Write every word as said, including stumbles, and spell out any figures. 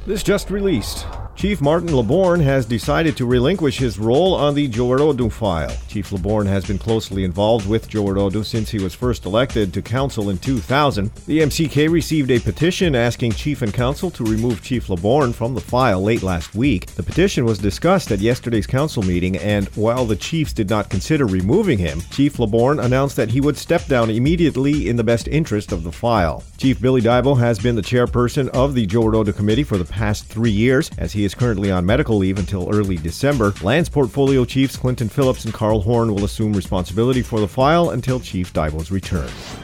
This just released. Chief Martin LeBorn has decided to relinquish his role on the Joe Arrodo file. Chief LeBorn has been closely involved with Joe Arrodo since he was first elected to council in two thousand. The M C K received a petition asking Chief and Council to remove Chief LeBorn from the file late last week. The petition was discussed at yesterday's council meeting, and while the Chiefs did not consider removing him, Chief LeBorn announced that he would step down immediately in the best interest of the file. Chief Billy Dibo has been the chairperson of the Joe Arrodo Committee for the past three years, as he is currently on medical leave until early December. Lands Portfolio Chiefs Clinton Phillips and Carl Horn will assume responsibility for the file until Chief Dibo's return.